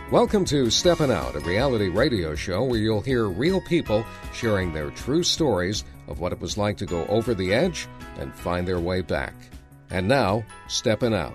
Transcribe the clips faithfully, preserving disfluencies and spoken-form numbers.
Welcome to Steppin' Out, a reality radio show where you'll hear real people sharing their true stories of what it was like to go over the edge and find their way back. And now, Steppin' Out.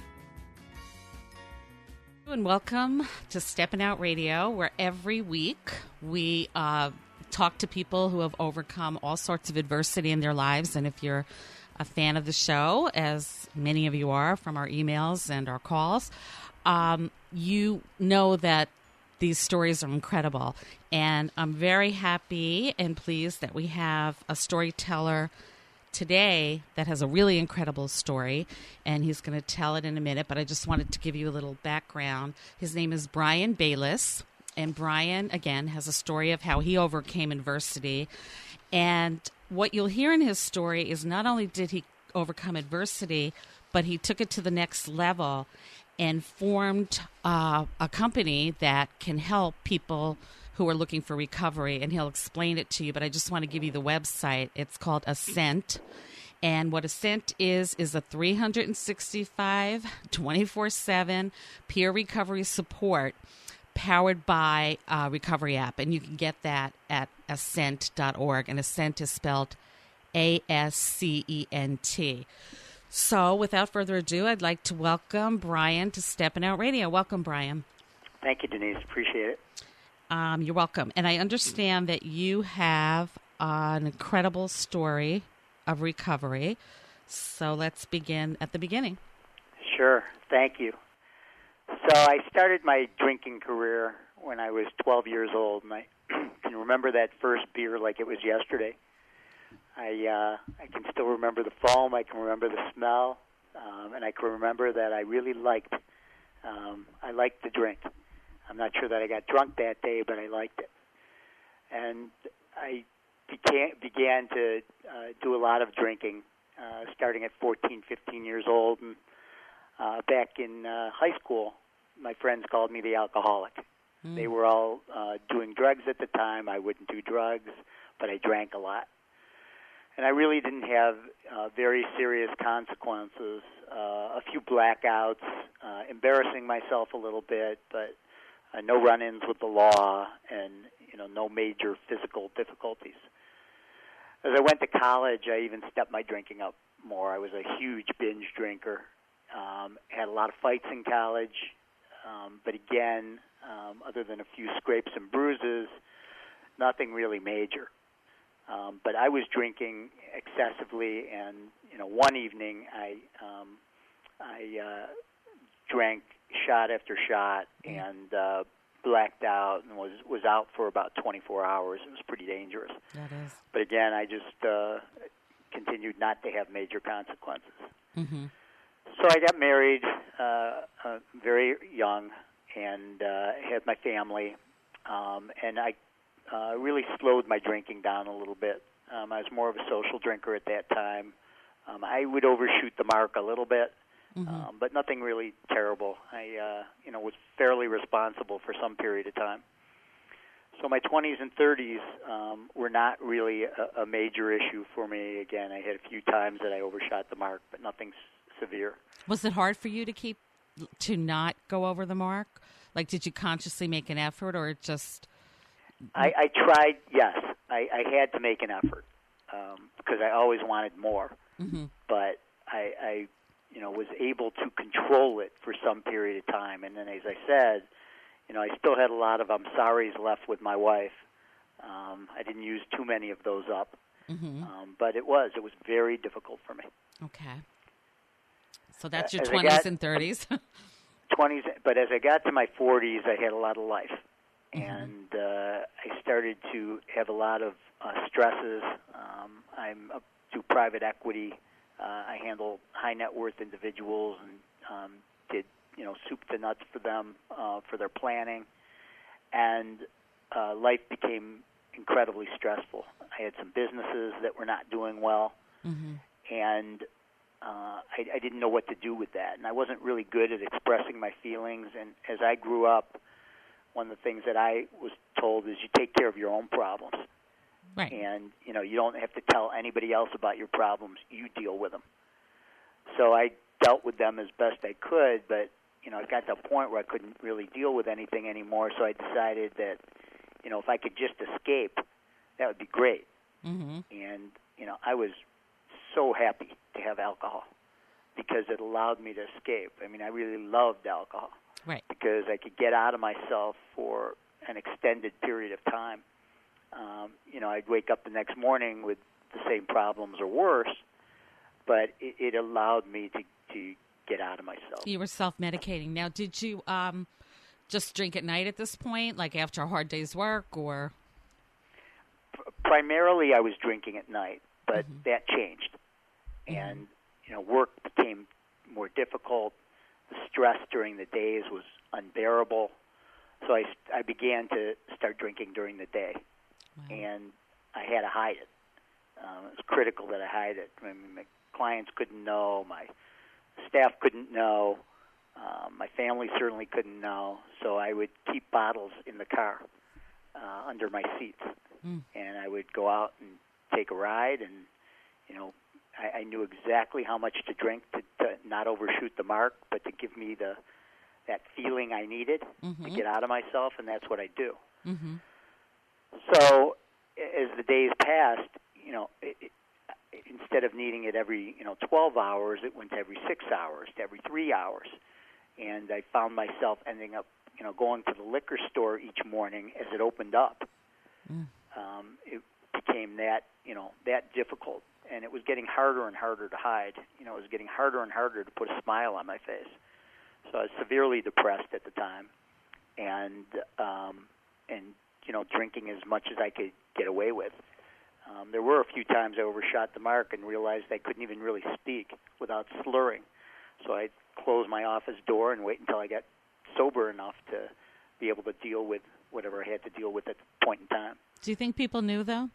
And welcome to Steppin' Out Radio, where every week we uh, talk to people who have overcome all sorts of adversity in their lives. And if you're a fan of the show, as many of you are from our emails and our calls, um, you know that these stories are incredible. And I'm very happy and pleased that we have a storyteller today that has a really incredible story, and he's going to tell it in a minute, but I just wanted to give you a little background. His name is Brian Bayless, and Brian, again, has a story of how he overcame adversity. And what you'll hear in his story is not only did he overcome adversity, but he took it to the next level and formed uh, a company that can help people who are looking for recovery, and he'll explain it to you, but I just want to give you the website. It's called Ascent, and what Ascent is is a three sixty-five, twenty-four seven peer recovery support powered by a recovery app, and you can get that at ascent dot org, and Ascent is spelled A S C E N T. So, without further ado, I'd like to welcome Brian to Steppin' Out Radio. Welcome, Brian. Thank you, Denise. Appreciate it. Um, you're welcome. And I understand that you have uh, an incredible story of recovery. So let's begin at the beginning. Sure. Thank you. So I started my drinking career when I was twelve years old, and I can remember that first beer like it was yesterday. I uh, I can still remember the foam. I can remember the smell, um, and I can remember that I really liked. Um, I liked the drink. I'm not sure that I got drunk that day, but I liked it. And I began, began to uh, do a lot of drinking, uh, starting at fourteen, fifteen years old. And uh, back in uh, high school, my friends called me the alcoholic. Mm. They were all uh, doing drugs at the time. I wouldn't do drugs, but I drank a lot. And I really didn't have uh, very serious consequences, uh, a few blackouts, uh, embarrassing myself a little bit, but Uh, no run-ins with the law, and you know, no major physical difficulties. As I went to college, I even stepped my drinking up more. I was a huge binge drinker. Um, had a lot of fights in college, um, but again, um, other than a few scrapes and bruises, nothing really major. Um, but I was drinking excessively, and you know, one evening I um, I uh, drank shot after shot and uh, blacked out and was, was out for about twenty-four hours. It was pretty dangerous. That is. But again, I just uh, continued not to have major consequences. Mm-hmm. So I got married uh, uh, very young and uh, had my family, um, and I uh, really slowed my drinking down a little bit. Um, I was more of a social drinker at that time. Um, I would overshoot the mark a little bit. Mm-hmm. Um, but nothing really terrible. I, uh, you know, was fairly responsible for some period of time. So my twenties and thirties um, were not really a, a major issue for me. Again, I had a few times that I overshot the mark, but nothing s- severe. Was it hard for you to keep, to not go over the mark? Like, did you consciously make an effort, or it just? I, I tried. Yes, I, I had to make an effort um, because I always wanted more. Mm-hmm. But I. I you know, was able to control it for some period of time. And then, as I said, you know, I still had a lot of I'm sorry's left with my wife. Um, I didn't use too many of those up. Mm-hmm. Um, but it was. It was very difficult for me. Okay. So that's your as twenties got, and thirties. twenties, but as I got to my forties, I had a lot of life. Mm-hmm. And uh, I started to have a lot of uh, stresses. Um, I'm up to private equity. Uh, I handle high net worth individuals and um, did, you know, soup to nuts for them uh, for their planning, and uh, life became incredibly stressful. I had some businesses that were not doing well, mm-hmm. and uh, I, I didn't know what to do with that, and I wasn't really good at expressing my feelings. And as I grew up, one of the things that I was told is you take care of your own problems. Right. And, you know, you don't have to tell anybody else about your problems. You deal with them. So I dealt with them as best I could, but you know, it got to a point where I couldn't really deal with anything anymore, so I decided that, you know, if I could just escape, that would be great. Mm-hmm. And, you know, I was so happy to have alcohol because it allowed me to escape. I mean, I really loved alcohol. Right. Because I could get out of myself for an extended period of time. Um, you know, I'd wake up the next morning with the same problems or worse, but it, it allowed me to, to get out of myself. You were self-medicating. Now, did you um, just drink at night at this point, like after a hard day's work, or? Primarily, I was drinking at night, but mm-hmm. that changed. Mm-hmm. And, you know, work became more difficult. The stress during the days was unbearable. So I, I began to start drinking during the day. Wow. And I had to hide it. Um, it was critical that I hide it. I mean, my clients couldn't know. My staff couldn't know. Um, my family certainly couldn't know. So I would keep bottles in the car uh, under my seats. Mm. And I would go out and take a ride. And, you know, I, I knew exactly how much to drink to, to not overshoot the mark, but to give me the that feeling I needed mm-hmm. to get out of myself, and that's what I do. Mm-hmm. So as the days passed, you know, it, it, instead of needing it every, you know, twelve hours, it went to every six hours, to every three hours. And I found myself ending up, you know, going to the liquor store each morning as it opened up. Mm. Um, it became that, you know, that difficult. And it was getting harder and harder to hide. You know, it was getting harder and harder to put a smile on my face. So I was severely depressed at the time. And, um, and you know, drinking as much as I could get away with. Um, there were a few times I overshot the mark and realized I couldn't even really speak without slurring. So I'd close my office door and wait until I got sober enough to be able to deal with whatever I had to deal with at the point in time. Do you think people knew, though?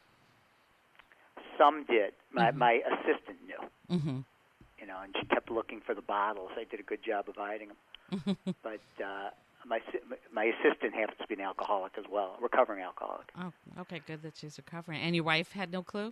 Some did. My, mm-hmm. my assistant knew. Mm-hmm. You know, and she kept looking for the bottles. I did a good job of hiding them. But uh, my my assistant happens to be an alcoholic as well, a recovering alcoholic. Oh, okay, good that she's recovering. And your wife had no clue?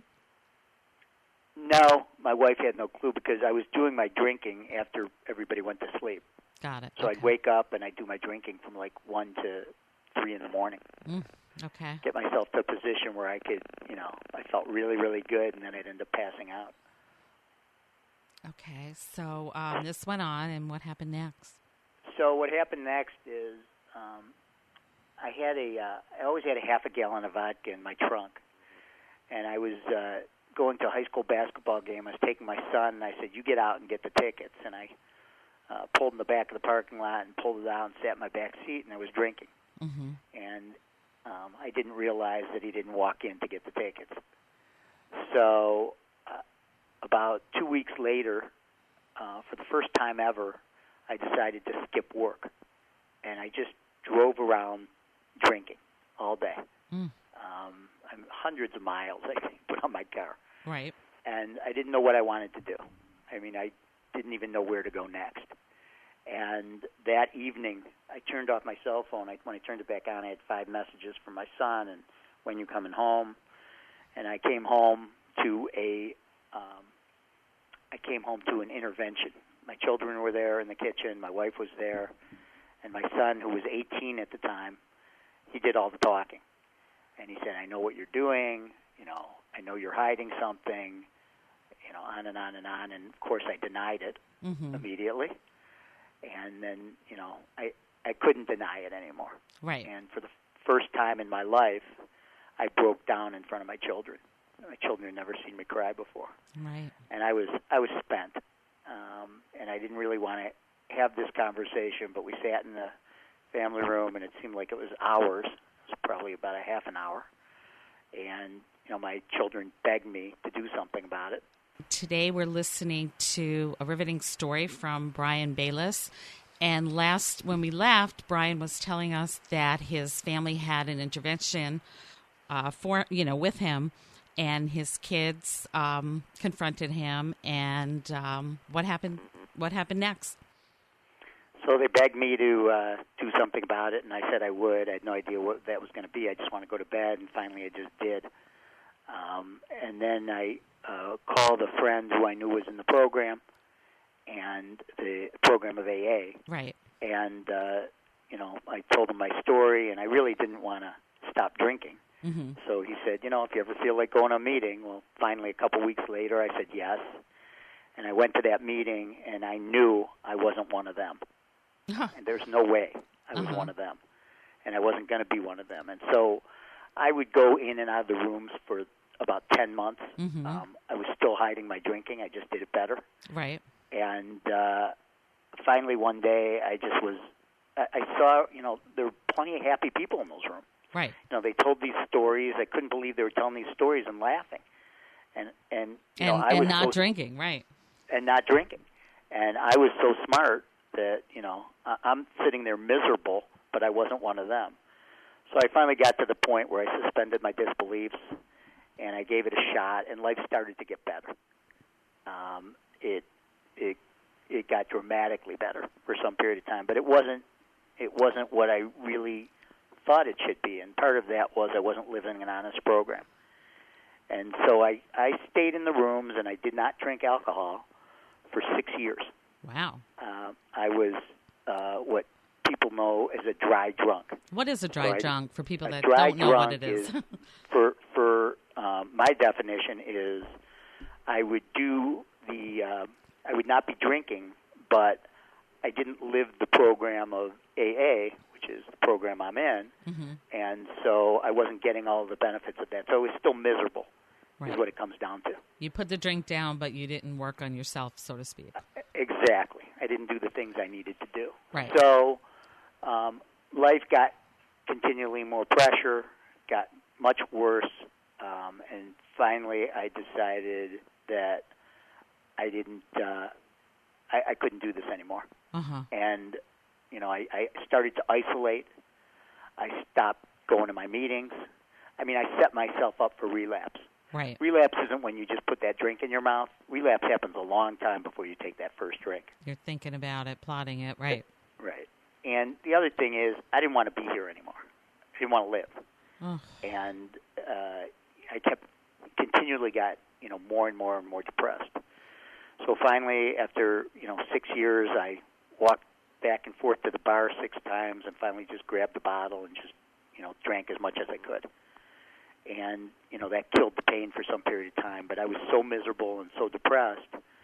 No, my wife had no clue because I was doing my drinking after everybody went to sleep. Got it. So okay. I'd wake up and I'd do my drinking from like one to three in the morning. Mm, okay. Get myself to a position where I could, you know, I felt really, really good, and then I'd end up passing out. Okay, so um, this went on, and what happened next? So what happened next is um, I had a, uh, I always had a half a gallon of vodka in my trunk, and I was uh, going to a high school basketball game. I was taking my son, and I said, "You get out and get the tickets." And I uh, pulled in the back of the parking lot and pulled it out and sat in my back seat, and I was drinking. Mm-hmm. And um, I didn't realize that he didn't walk in to get the tickets. So uh, about two weeks later, uh, for the first time ever, I decided to skip work. And I just drove around drinking all day. Mm. Um, I'm hundreds of miles, I think, put on my car. Right. And I didn't know what I wanted to do. I mean, I didn't even know where to go next. And that evening, I turned off my cell phone. I, when I turned it back on, I had five messages from my son, and when you coming home? And I came home to a, um, I came home to an intervention. My children were there in the kitchen. My wife was there, and my son, who was eighteen at the time, he did all the talking. And he said, "I know what you're doing. You know, I know you're hiding something." You know, on and on and on. And of course, I denied it mm-hmm. immediately. And then, you know, I, I couldn't deny it anymore. Right. And for the first time in my life, I broke down in front of my children. My children had never seen me cry before. Right. And I was I was spent. Um, and I didn't really want to have this conversation, but we sat in the family room, and it seemed like it was hours. It was probably about a half an hour. And, you know, my children begged me to do something about it. Today we're listening to a riveting story from Brian Bayless. And last, when we left, Brian was telling us that his family had an intervention uh, for, you know, with him, and his kids um, confronted him. And um, what happened? What happened next? So they begged me to uh, do something about it, and I said I would. I had no idea what that was going to be. I just want to go to bed, and finally I just did. Um, and then I uh, called a friend who I knew was in the program, and the program of A A. Right. And, uh, you know, I told him my story, and I really didn't want to stop drinking. Mm-hmm. So he said, you know, if you ever feel like going to a meeting, well, finally a couple weeks later I said yes. And I went to that meeting, and I knew I wasn't one of them. Huh. And there's no way I was Uh-huh. one of them. And I wasn't going to be one of them. And so I would go in and out of the rooms for about ten months. Mm-hmm. Um, I was still hiding my drinking. I just did it better. Right. And uh, finally one day I just was, I, I saw, you know, there were plenty of happy people in those rooms. Right. You know, they told these stories. I couldn't believe they were telling these stories and laughing. And, and you know, And, I and was not so, drinking, right. and not drinking. And I was so smart that, you know, I, I'm sitting there miserable, but I wasn't one of them. So I finally got to the point where I suspended my disbeliefs, and I gave it a shot, and life started to get better. Um, it it it got dramatically better for some period of time, but it wasn't it wasn't what I really thought it should be, and part of that was I wasn't living an honest program. And so I, I stayed in the rooms, and I did not drink alcohol for six years. Wow. Uh, I was uh, what people know as a dry drunk. What is a dry Right. drunk for people A that dry don't know what it drunk is? is- For for um, my definition is, I would do the uh, I would not be drinking, but I didn't live the program of A A, which is the program I'm in, Mm-hmm. and so I wasn't getting all the benefits of that. So I was still miserable, Right. is what it comes down to. You put the drink down, but you didn't work on yourself, so to speak. Exactly. I didn't do the things I needed to do. Right. So um, life got continually more pressure, got much worse, um, and finally I decided that I didn't, uh, I, I couldn't do this anymore. Uh-huh. And, you know, I, I started to isolate. I stopped going to my meetings. I mean, I set myself up for relapse. Right. Relapse isn't when you just put that drink in your mouth. Relapse happens a long time before you take that first drink. You're thinking about it, plotting it, right. Right. And the other thing is, I didn't want to be here anymore. I didn't want to live. Oh, And uh, I kept, continually got, you know, more and more and more depressed. So finally, after, you know, six years, I walked back and forth to the bar six times and finally just grabbed the bottle and just, you know, drank as much as I could. And, you know, that killed the pain for some period of time. But I was so miserable and so depressed,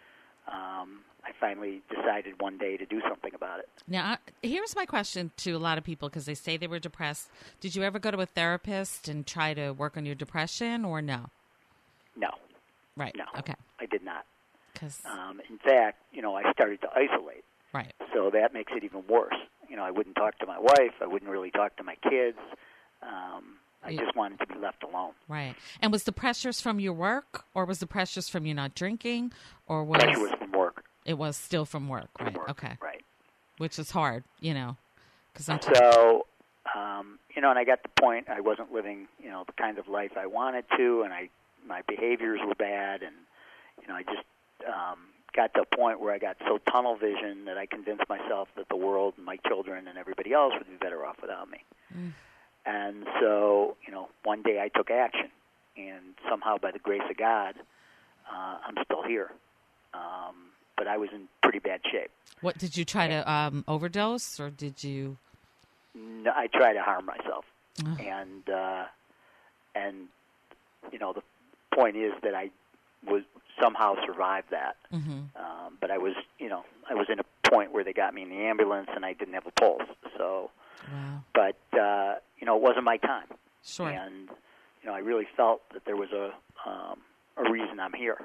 um, I finally decided one day to do something about it. now, I- here's my question to a lot of people, because they say they were depressed. Did you ever go to a therapist and try to work on your depression, or no? No, Right. no, Okay. I did not. 'Cause- Um, in fact, you know, I started to isolate. right. So that makes it even worse. You know, I wouldn't talk to my wife. I wouldn't really talk to my kids. Um, I Yeah. just wanted to be left alone. Right. And was the pressures from your work, or was the pressures from you not drinking, or was, Pressure was from work. it was still from work? From Right. work. Okay. Right. Which is hard, you know, because I'm So, um, you know, and I got the point. I wasn't living, you know, the kind of life I wanted to, and I my behaviors were bad, and you know, I just um, got to a point where I got so tunnel vision that I convinced myself that the world and my children and everybody else would be better off without me. Mm. And so, you know, one day I took action, and somehow by the grace of God, uh, I'm still here. Um, but I was in pretty bad shape. What did you try to um, overdose, or did you? No, I tried to harm myself, Ugh. and uh, and you know, the point is that I was somehow survived that. Mm-hmm. Um, but I was, you know, I was in a point where they got me in the ambulance, and I didn't have a pulse. So, Wow. but uh, you know, it wasn't my time. Sure. And you know, I really felt that there was a um, a reason I'm here.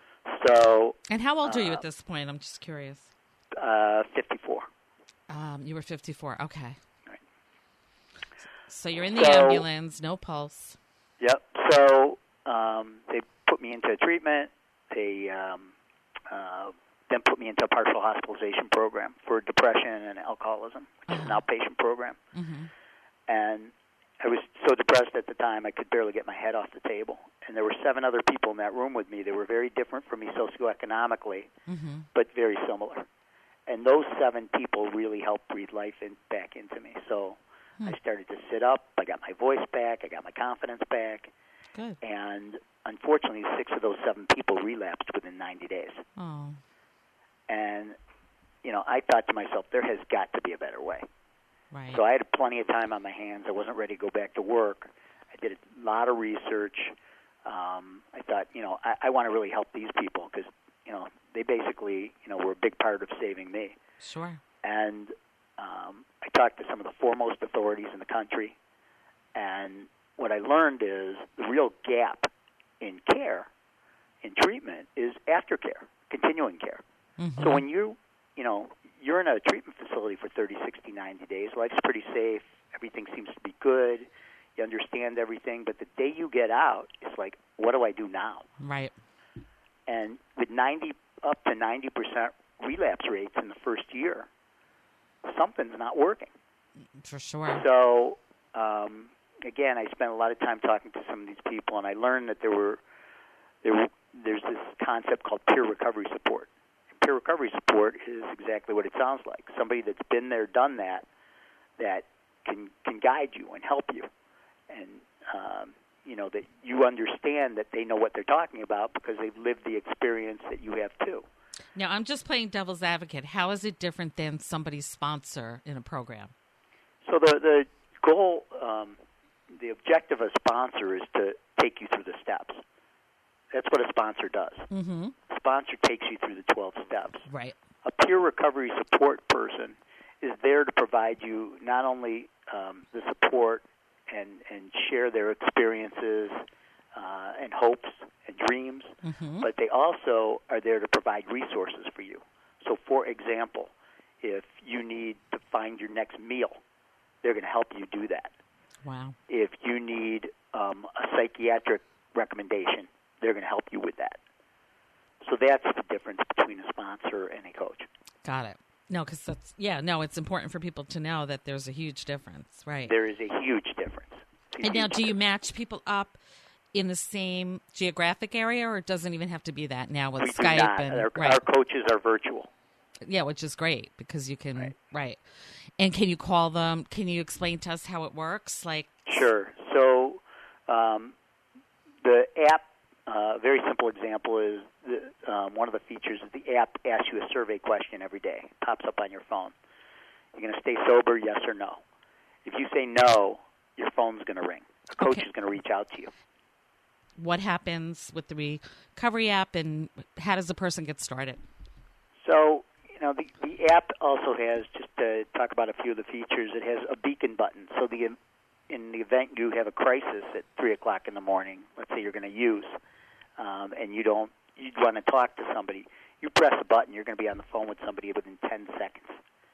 So, And how old are you uh, at this point? I'm just curious. uh, fifty-four. Um, you were fifty-four. Okay. Right. So you're in the So- ambulance, no pulse. Yep. So um, they put me into treatment. They um, uh, then put me into a partial hospitalization program for depression and alcoholism, which is an Uh-huh. outpatient program. Mm-hmm. And I was so depressed at the time I could barely get my head off the table. And there were seven other people in that room with me. They were very different from me socioeconomically, Mm-hmm. but very similar. And those seven people really helped breathe life in, back into me. So Hmm. I started to sit up. I got my voice back. I got my confidence back. Good. And unfortunately, six of those seven people relapsed within ninety days. Oh. And, you know, I thought to myself, there has got to be a better way. Right. So I had plenty of time on my hands. I wasn't ready to go back to work. I did a lot of research. Um, I thought, you know, I, I want to really help these people because, you know, they basically, you know, were a big part of saving me. Sure. And um, I talked to some of the foremost authorities in the country, and what I learned is the real gap in care, in treatment, is aftercare, continuing care. Mm-hmm. So when you, you know, you're in a treatment facility for thirty, sixty, ninety days, life's pretty safe, everything seems to be good, you understand everything, but the day you get out, it's like, what do I do now? Right. And with ninety up to ninety percent relapse rates in the first year, something's not working. For sure. So, um, again, I spent a lot of time talking to some of these people, and I learned that there were there were, there's this concept called peer recovery support. Peer recovery support is exactly what it sounds like. Somebody that's been there, done that, that can can guide you and help you, and um, you know that you understand that they know what they're talking about because they've lived the experience that you have too. Now, I'm just playing devil's advocate. How is it different than somebody's sponsor in a program? So the the goal, um, the objective of a sponsor is to take you through the steps. That's what a sponsor does. Mm-hmm. A sponsor takes you through the twelve steps. Right. A peer recovery support person is there to provide you not only um, the support and, and share their experiences uh, and hopes and dreams, mm-hmm. but they also are there to provide resources for you. So, for example, if you need to find your next meal, they're going to help you do that. Wow. If you need um, a psychiatric recommendation, they're going to help you with that. So that's the difference between a sponsor and a coach. Got it. No, because that's, yeah, no, it's important for people to know that there's a huge difference, right? There is a huge difference. A and now, huge do you difference. match people up in the same geographic area, or it doesn't even have to be that now with we Skype? do not. And Our, right. our coaches are virtual. Yeah, which is great because you can, right. Right. And can you call them? Can you explain to us how it works? Like, Sure. So um, the app, a uh, very simple example is the, um, one of the features is the app asks you a survey question every day. It pops up on your phone. You're going to stay sober, yes or no? If you say no, your phone's going to ring. A coach Okay. is going to reach out to you. what happens with the recovery app, and how does the person get started? So, you know, the, the app also has, just to talk about a few of the features, it has a beacon button. So the in the event you have a crisis at three o'clock in the morning, let's say you're going to use, um, and you don't, you want to talk to somebody, you press a button, you're going to be on the phone with somebody within ten seconds.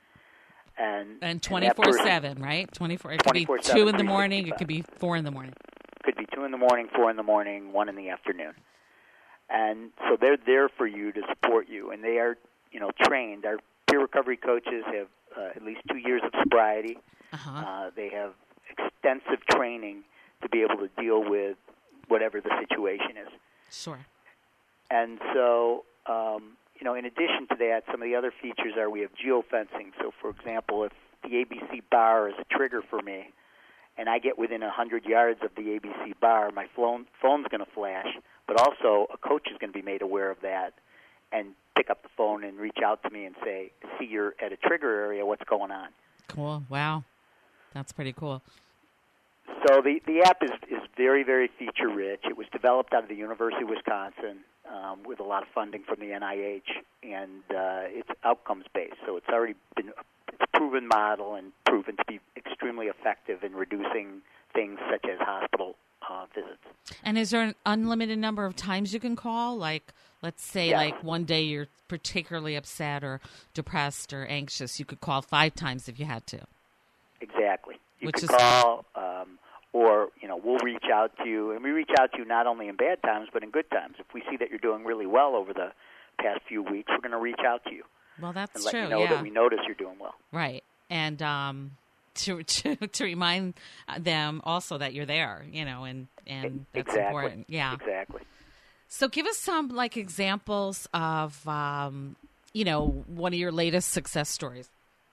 And And twenty-four seven, right? twenty-four. It could be two in the morning. It could be four in the morning. Could be two in the morning, four in the morning, one in the afternoon. And so they're there for you to support you, and they are, you know, trained. Our peer recovery coaches have uh, at least two years of sobriety. Uh-huh. Uh, they have extensive training to be able to deal with whatever the situation is. Sure. And so, um, you know, in addition to that, some of the other features are we have geofencing. So, for example, if the A B C bar is a trigger for me, and I get within one hundred yards of the A B C bar, my phone, phone's going to flash, but also a coach is going to be made aware of that and pick up the phone and reach out to me and say, see, you're at a trigger area, what's going on? Cool. Wow. That's pretty cool. So the, the app is, is very, very feature-rich. It was developed out of the University of Wisconsin um, with a lot of funding from the N I H, and uh, it's outcomes-based. So it's already been it's a proven model and proven to be extremely effective in reducing things such as hospital uh, visits. And is there an unlimited number of times you can call? Like, let's say, Yes. like one day you're particularly upset or depressed or anxious. You could call five times if you had to. Exactly. You Which could is- call, um, or you know, we'll reach out to you, and we reach out to you not only in bad times but in good times. If we see that you're doing really well over the past few weeks, we're going to reach out to you Well, that's and let true. you know yeah. that we notice you're doing well. Right. And um, to, to to remind them also that you're there, you know, and, and that's exactly. important. Yeah. Exactly. So give us some, like, examples of, um, you know, one of your latest success stories.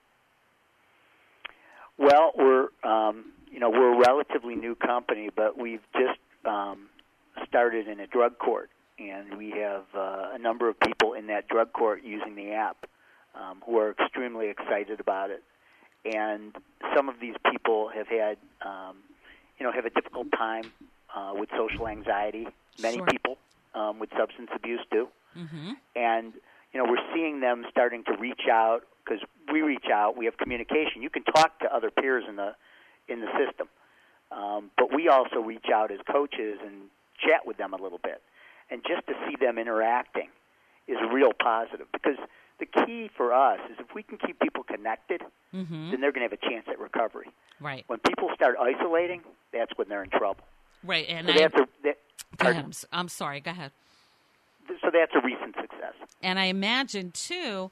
Well, we're um, you know we're a relatively new company, but we've just um, started in a drug court and we have uh, a number of people in that drug court using the app um, who are extremely excited about it. And some of these people have had, um, you know, have a difficult time uh, with social anxiety. Many Sure. people um, with substance abuse do. Mm-hmm. And, you know, we're seeing them starting to reach out because we reach out. We have communication. You can talk to other peers in the in the system. Um, but we also reach out as coaches and chat with them a little bit. And just to see them interacting is a real positive because the key for us is if we can keep people connected, Mm-hmm. then they're going to have a chance at recovery. Right. When people start isolating, that's when they're in trouble. Right. And So I, that's a, that, go ahead. pardon? I'm, s- I'm sorry. Go ahead. So that's a recent success. And I imagine, too,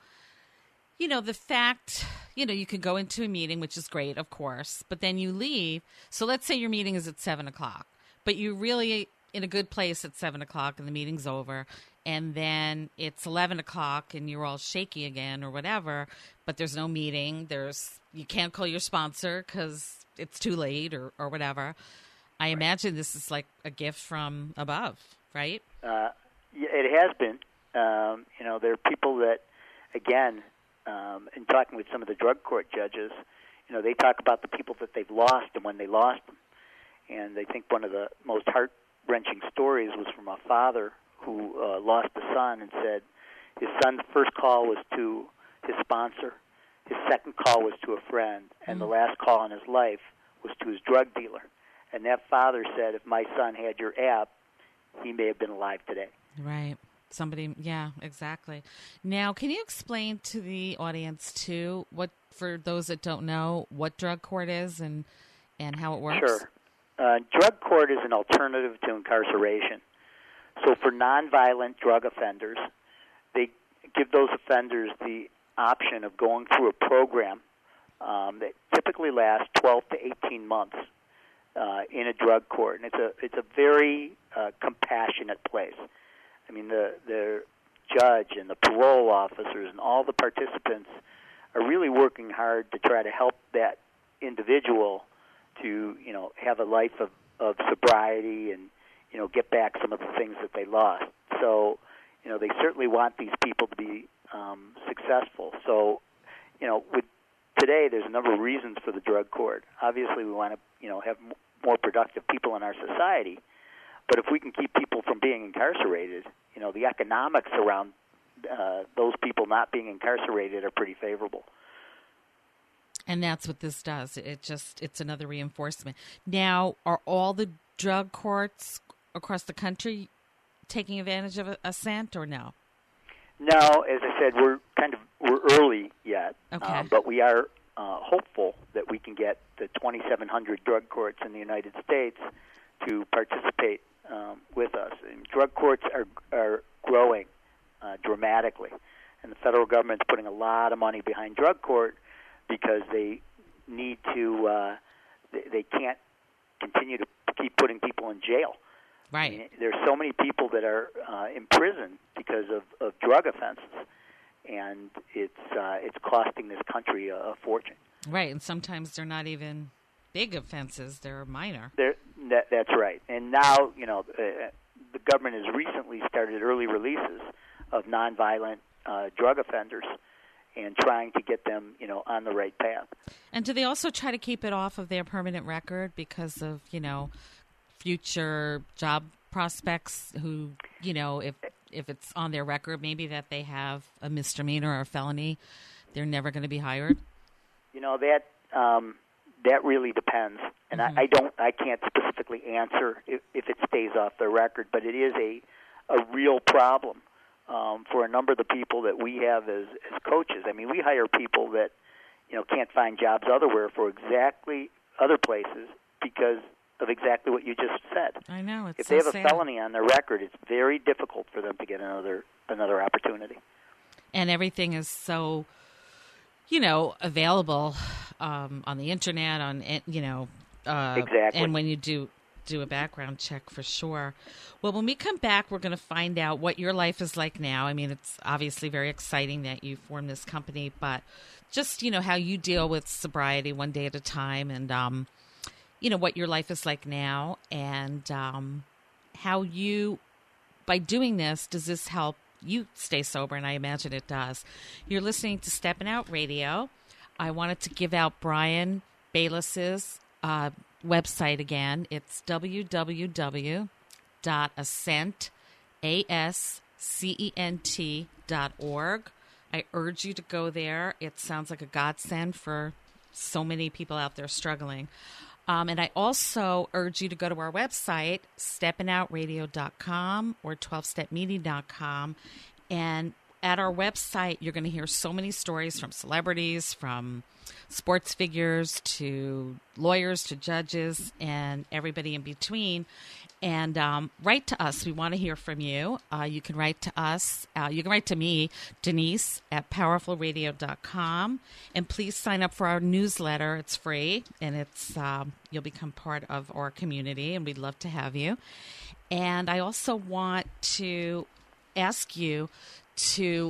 you know, the fact, you know, you can go into a meeting, which is great, of course, but then you leave. So let's say your meeting is at seven o'clock, but you're really in a good place at seven o'clock and the meeting's over, and then it's eleven o'clock and you're all shaky again or whatever, but there's no meeting. There's you can't call your sponsor because it's too late or, or whatever. I imagine this is like a gift from above, right? Uh, yeah, it has been. Um, you know, there are people that, again, um, in talking with some of the drug court judges, you know, they talk about the people that they've lost and when they lost them. And they think one of the most heart-wrenching stories was from a father who uh, lost a son and said his son's first call was to his sponsor, his second call was to a friend, and Mm. the last call in his life was to his drug dealer. And that father said, if my son had your app, he may have been alive today. Right. Somebody, yeah, exactly. Now, can you explain to the audience, too, what, for those that don't know, what drug court is and, and how it works? Sure. Uh, drug court is an alternative to incarceration. So for nonviolent drug offenders, they give those offenders the option of going through a program um, that typically lasts twelve to eighteen months uh, in a drug court. And it's a, it's a very uh, compassionate place. I mean, the, the judge and the parole officers and all the participants are really working hard to try to help that individual to, you know, have a life of, of sobriety and, you know, get back some of the things that they lost. So, you know, they certainly want these people to be um, successful. So, you know, with today there's a number of reasons for the drug court. Obviously, we want to, you know, have m- more productive people in our society. But if we can keep people from being incarcerated, you know, the economics around uh, those people not being incarcerated are pretty favorable. And that's what this does. It just, it's another reinforcement. Now, are all the drug courts across the country taking advantage of Ascent or no? No, as I said, we're kind of, we're early yet. Okay. Um, but we are uh, hopeful that we can get the twenty-seven hundred drug courts in the United States to participate um, with us. And drug courts are, are growing uh, dramatically. And the federal government's putting a lot of money behind drug court because they need to, uh, they, they can't continue to keep putting people in jail. Right. I mean, there's so many people that are uh, in prison because of, of drug offenses, and it's uh, it's costing this country a, a fortune. Right, and sometimes they're not even big offenses; they're minor. They're, that, that's right. And now, you know, uh, the government has recently started early releases of nonviolent uh, drug offenders and trying to get them, you know, on the right path. And do they also try to keep it off of their permanent record because of, you know, future job prospects who, you know, if if it's on their record, maybe that they have a misdemeanor or a felony, they're never going to be hired? You know, that um, that really depends. And Mm-hmm. I, I don't, I can't specifically answer if, if it stays off their record, but it is a, a real problem um, for a number of the people that we have as, as coaches. I mean, we hire people that, you know, can't find jobs otherwhere for exactly other places because of exactly what you just said. I know. It's If so they have sad. a felony on their record, it's very difficult for them to get another another opportunity. And everything is so, you know, available um, on the internet, on, you know. Uh, Exactly. And when you do do a background check, for sure. Well, when we come back, we're going to find out what your life is like now. I mean, it's obviously very exciting that you formed this company, but just, you know, how you deal with sobriety one day at a time, and, um, you know, what your life is like now, and um, how you by doing this, does this help you stay sober? And I imagine it does. You're listening to Steppin' Out Radio. I wanted to give out Brian Bayless's uh, website again. It's w w w dot ascent, A S C E N T dot org. I urge you to go there. It sounds like a godsend for so many people out there struggling. Um, and I also urge you to go to our website, steppin out radio dot com or twelve step meeting dot com. And at our website, you're going to hear so many stories from celebrities, from sports figures to lawyers to judges and everybody in between. And um, write to us. We want to hear from you. Uh, you can write to us. Uh, you can write to me, Denise, at powerful radio dot com. And please sign up for our newsletter. It's free, and it's um, you'll become part of our community, and we'd love to have you. And I also want to ask you to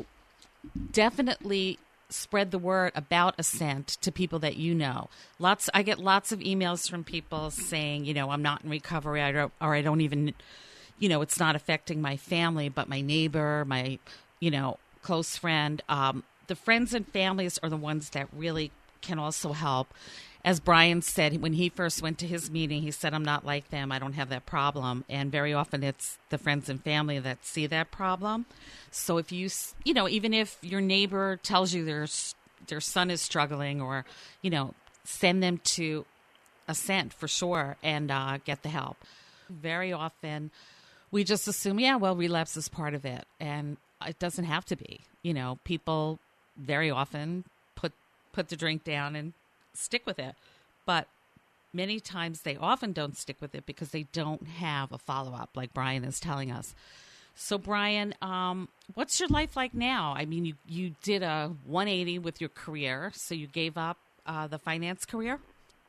definitely spread the word about Ascent to people that you know. Lots, I get lots of emails from people saying, you know, I'm not in recovery, I don't, or I don't even, you know, it's not affecting my family, but my neighbor, my, you know, close friend. Um, the friends and families are the ones that really can also help. As Brian said, when he first went to his meeting, he said, I'm not like them. I don't have that problem. And very often it's the friends and family that see that problem. So if you, you know, even if your neighbor tells you their, their son is struggling, or, you know, send them to Ascent for sure and uh, get the help. Very often we just assume, yeah, well, relapse is part of it. And it doesn't have to be. You know, people very often put put the drink down and stick with it, but many times they often don't stick with it because they don't have a follow-up, like Brian is telling us. So Brian, um, what's your life like now? I mean, you, you did a one eighty with your career, so you gave up uh, the finance career?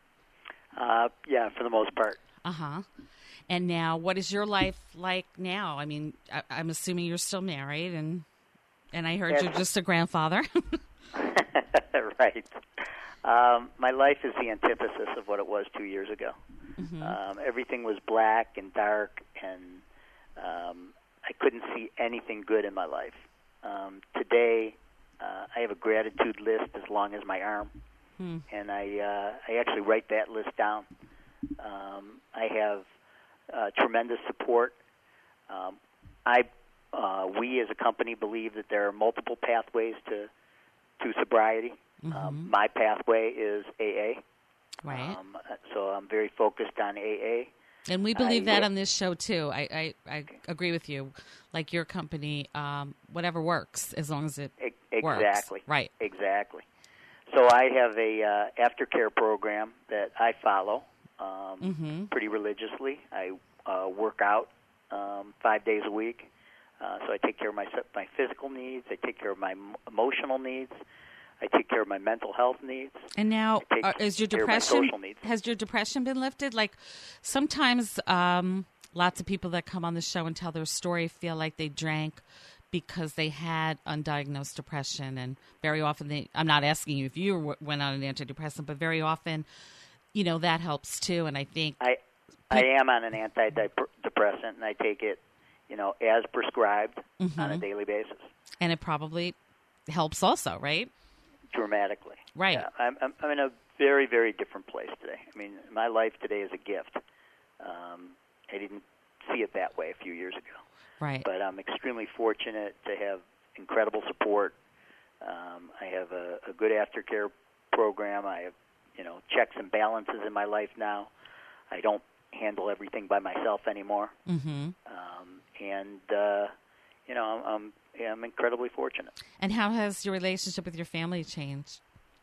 Uh, yeah, for the most part. Uh-huh. And now, what is your life like now? I mean, I, I'm assuming you're still married, and and I heard yes. you're just a grandfather. Right. Um, my life is the antithesis of what it was two years ago. Mm-hmm. Um, everything was black and dark, and um, I couldn't see anything good in my life. Um, today, uh, I have a gratitude list as long as my arm, hmm. and I uh, I actually write that list down. Um, I have uh, tremendous support. Um, I uh, we as a company believe that there are multiple pathways to to sobriety. Mm-hmm. Um, my pathway is A A. Right. Um, so I'm very focused on A A. And we believe I, that on this show, too. I, I, I agree with you. Like your company, um, whatever works, as long as it exactly. works. Exactly. Right. Exactly. So I have a uh, aftercare program that I follow um, mm-hmm. pretty religiously. I uh, work out um, five days a week. Uh, so I take care of my my physical needs. I take care of my emotional needs. I take care of my mental health needs. And now, uh, is your depression needs. has your depression been lifted? Like sometimes, um, lots of people that come on the show and tell their story feel like they drank because they had undiagnosed depression, and very often they. I'm not asking you if you w- went on an antidepressant, but very often, you know, that helps too. And I think I I am on an antidepressant, and I take it, you know, as prescribed mm-hmm. on a daily basis. And it probably helps also, right? Dramatically. Right. Yeah, I'm, I'm, I'm in a very, very different place today. I mean, my life today is a gift. Um, I didn't see it that way a few years ago. Right. But I'm extremely fortunate to have incredible support. Um, I have a, a good aftercare program. I have, you know, checks and balances in my life now. I don't handle everything by myself anymore. Mm-hmm. Um, and, uh, you know, I'm, I'm Yeah, I'm incredibly fortunate. And how has your relationship with your family changed?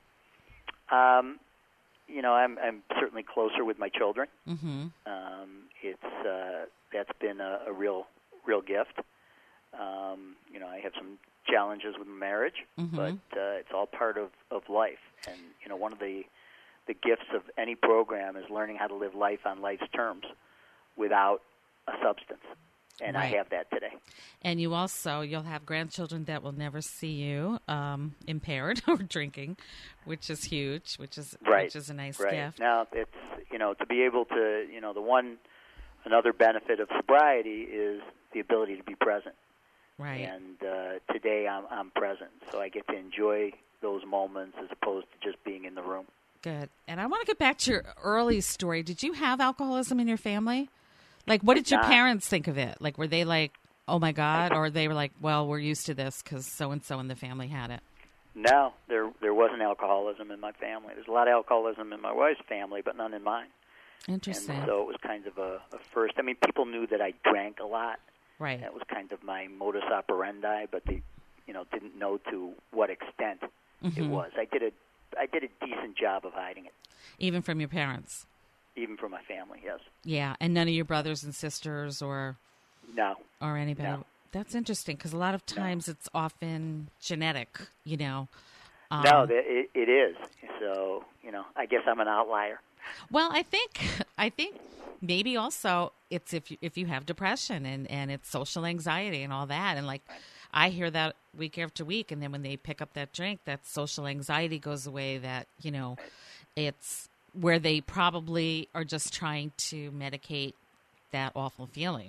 Um, you know, I'm, I'm certainly closer with my children. Mm-hmm. Um, it's uh, that's been a, a real, real gift. Um, you know, I have some challenges with marriage, mm-hmm. but uh, it's all part of, of life. And you know, one of the the gifts of any program is learning how to live life on life's terms without a substance. And right. I have that today. And you also, you'll have grandchildren that will never see you um, impaired or drinking, which is huge, which is right. which is a nice right. gift. Now, it's, you know, to be able to, you know, the one, another benefit of sobriety is the ability to be present. Right. And uh, today I'm I'm present, so I get to enjoy those moments as opposed to just being in the room. Good. And I want to get back to your early story. Did you have alcoholism in your family? Like, what did your Not. parents think of it? Like, were they like, oh, my God? Or they were like, well, we're used to this because so-and-so in the family had it? No, there there wasn't alcoholism in my family. There's a lot of alcoholism in my wife's family, but none in mine. Interesting. And so it was kind of a, a first. I mean, people knew that I drank a lot. Right. That was kind of my modus operandi, but they, you know, didn't know to what extent Mm-hmm. it was. I did a I did a decent job of hiding it, Even from your parents? even from my family. Yes. Yeah. And none of your brothers and sisters or No. or anybody? No. That's interesting because a lot of times it's often genetic, you know. Um, No, th- it, it is. So, you know, I guess I'm an outlier. Well, I think I think maybe also it's if you, if you have depression and, and it's social anxiety and all that, and like I hear that week after week, and then when they pick up that drink, that social anxiety goes away. That, you know, it's where they probably are just trying to medicate that awful feeling.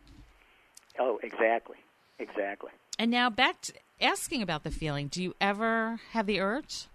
Oh, exactly. Exactly. And now back to asking about the feeling. Do you ever have the urge?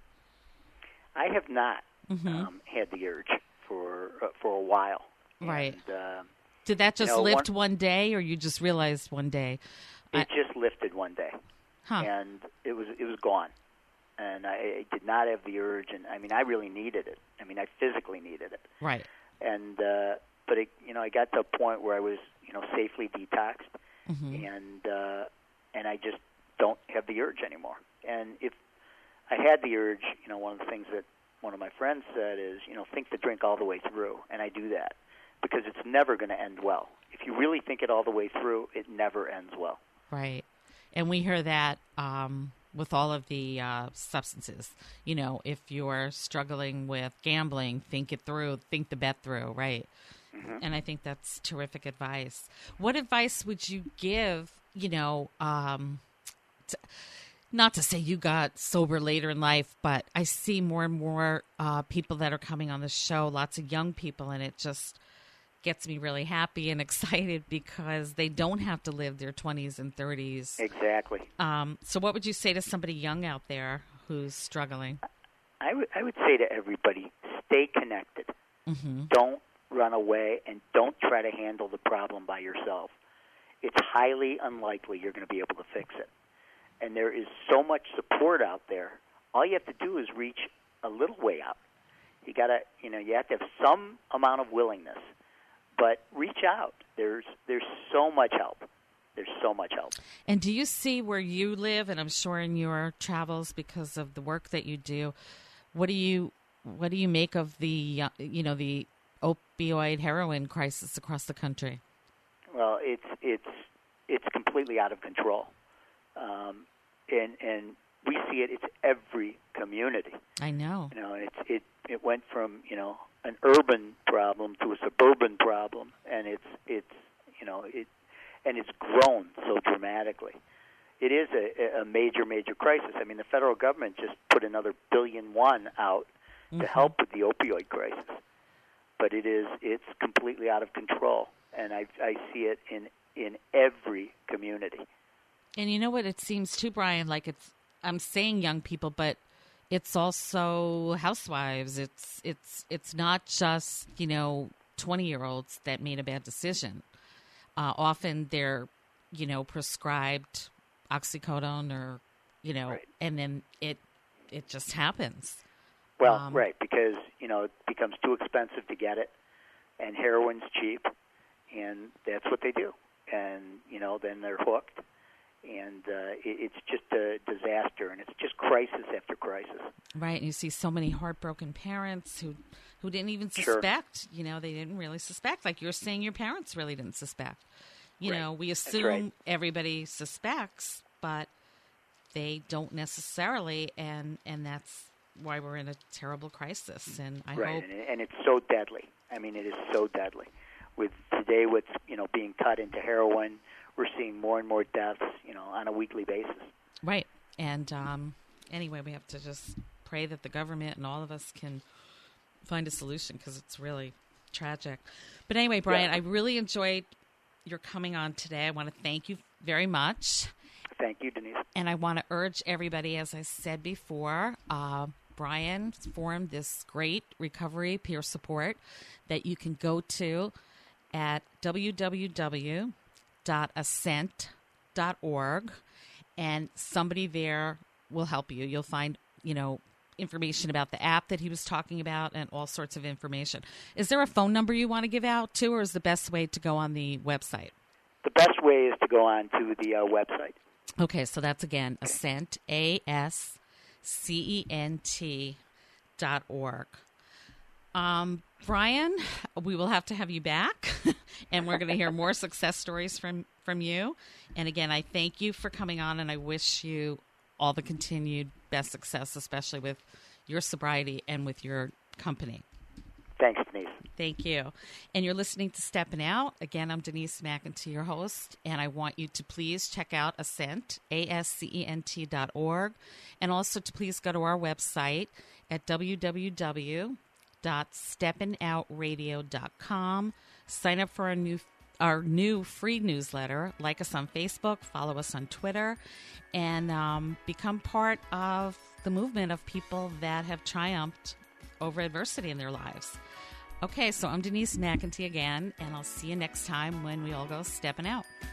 I have not Mm-hmm. um, had the urge for uh, for a while. Right. And, uh, Did that just you know, lift one, one day, or you just realized one day? it I- just lifted one day, Huh. and it was it was gone. And I, I did not have the urge, and I mean, I really needed it. I mean, I physically needed it. Right. And uh, but it, you know, I got to a point where I was, you know, safely detoxed, Mm-hmm. and uh, and I just don't have the urge anymore. And if I had the urge, you know, one of the things that one of my friends said is, you know, think the drink all the way through, and I do that because it's never going to end well. If you really think it all the way through, it never ends well. Right. And we hear that um, with all of the uh, substances. You know, if you're struggling with gambling, think it through, think the bet through, right? Mm-hmm. And I think that's terrific advice. What advice would you give, you know, um, to, not to say you got sober later in life, but I see more and more uh, people that are coming on the show, lots of young people, and it just gets me really happy and excited because they don't have to live their twenties and thirties. Exactly. Um, so what would you say to somebody young out there who's struggling? I would I would say to everybody, stay connected. Mm-hmm. Don't run away, and don't try to handle the problem by yourself. It's highly unlikely you're going to be able to fix it. And there is so much support out there. All you have to do is reach a little way out. You got to, you know, you have to have some amount of willingness, but reach out. There's there's so much help. There's so much help. And do you see where you live, and I'm sure in your travels because of the work that you do, what do you what do you make of the uh, you know the opioid heroin crisis across the country? Well, it's it's it's completely out of control. Um, and and we see it. It's every community. I know. You know, it's it it went from, you know, an urban problem to a suburban problem, and it's it's you know it and it's grown so dramatically. It is a, a major major crisis. I mean, the federal government just put another billion one out Mm-hmm. to help with the opioid crisis, but it is it's completely out of control, and I I see it in in every community. And you know what? It seems too, Brian, like it's, I'm saying young people, but it's also housewives. It's, it's, it's not just, you know, twenty year olds that made a bad decision. Uh, often they're, you know, prescribed oxycodone or, you know, Right. and then it, it just happens. Well, Um, right, because, you know, it becomes too expensive to get it, and heroin's cheap, and that's what they do. And, you know, then they're hooked, and uh, it, it's just a disaster, and it's just crisis after crisis. Right, and you see so many heartbroken parents who who didn't even Sure. suspect. You know, they didn't really suspect. Like you're saying, your parents really didn't suspect. You Right. know, we That's assume right. everybody suspects, but they don't necessarily, and and that's why we're in a terrible crisis. And I right, hope, and, and it's so deadly. I mean, it is so deadly. With today, what's, you know, being cut into heroin, we're seeing more and more deaths, you know, on a weekly basis. right. And um, anyway, we have to just pray that the government and all of us can find a solution because it's really tragic. But anyway, Brian, Yeah. I really enjoyed your coming on today. I want to thank you very much. Thank you, Denise. And I want to urge everybody, as I said before, uh, Brian formed this great recovery peer support that you can go to at w w w dot ascent dot org, and somebody there will help you. You'll find, you know, information about the app that he was talking about and all sorts of information. Is there a phone number you want to give out too, or is the best way to go on the website? The best way is to go on to the uh, website. Okay, so that's, again, Ascent, A S C E N T dot org. Um, Brian, we will have to have you back, and we're going to hear more success stories from, from you. And, again, I thank you for coming on, and I wish you all the continued best success, especially with your sobriety and with your company. Thanks, Denise. Thank you. And you're listening to Steppin' Out. Again, I'm Denise McEntee, your host, and I want you to please check out Ascent, A S C E N T dot org, and also to please go to our website at w w w dot steppin out radio dot com. Sign up for our new our new free newsletter. Like us on Facebook, follow us on Twitter, and um, become part of the movement of people that have triumphed over adversity in their lives. Okay, so I'm Denise McEntee again, and I'll see you next time when we all go stepping out.